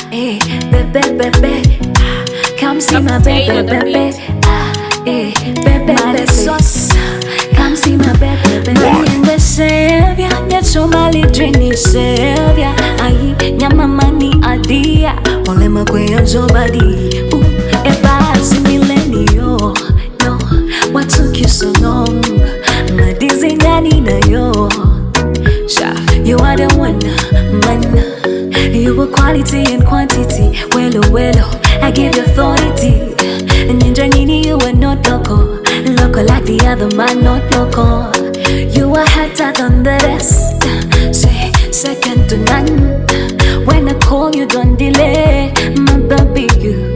eh, baby. Come see my baby. Eh, baby sauce. Come see my baby. Me the savior, yet somebody dreamy savior. Aye, nyama mani adia. Only my queen somebody. Eba millennial. No, what took you so long? My dizzy nanny na yo. Sha, you are the one, man. You were quality and quantity. Well, I give you authority. And in Janini, you were not local. Local like the other man, not local. You are hotter than the rest. Say, second to none. When I call you, don't delay. My baby, you.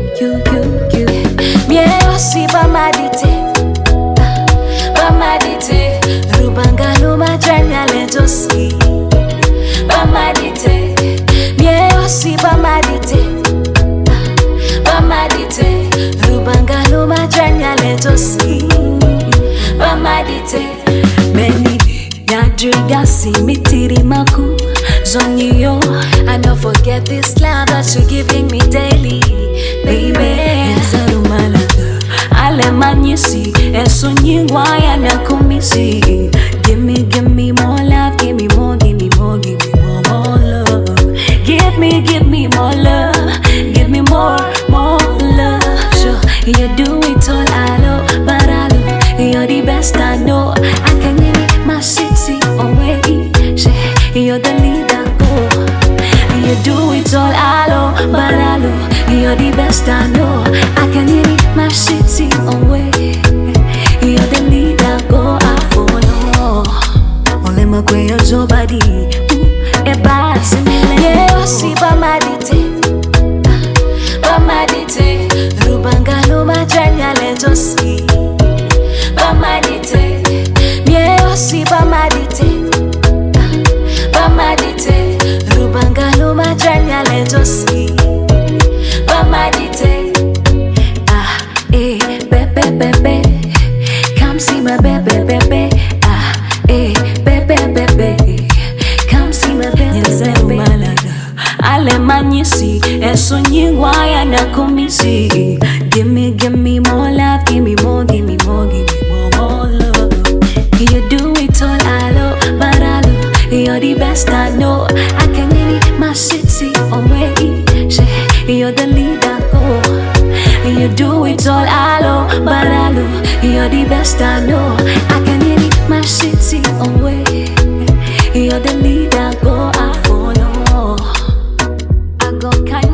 Yeah, see, Bamadite. Rubanga luma janya lejosi. Bamadite. Yeah, see, Bamadite. Rubanga luma janya lejosi. Bamadite. Many yadriga si mitiri maku. Zonyo, I don't forget this love that you're giving me daily, baby. Ale manyisi, eso nyingwaya na kumisi. Give me more love, give me more love. Give me more love, give me more love. Sure, you do it all, I know, but I know you're the best I know. I can give my city away. You're the leader, go. You do it all, I know, but I know you're the best I know. I can give my city away. You're the leader, go. I follow. Only my queen, your body. Eba, yeah, see, Bamadite. Rubanga luma janya lejosi. Bamadite, yeah, see, Bamadite. Rubanga luma janya lejosi. Bamadite. Baby. Come see my baby. Baby. Come see my baby. Ale manyisi, eso nyingwaya na kumisi. Give me more love, give me more love. You do it all, I know, but I know you're the best I know. I can give my city away. You're the leader, go. You do it all, I know, but I know you're the best I know. I can give my city away. You're the leader, go. I follow. I go kind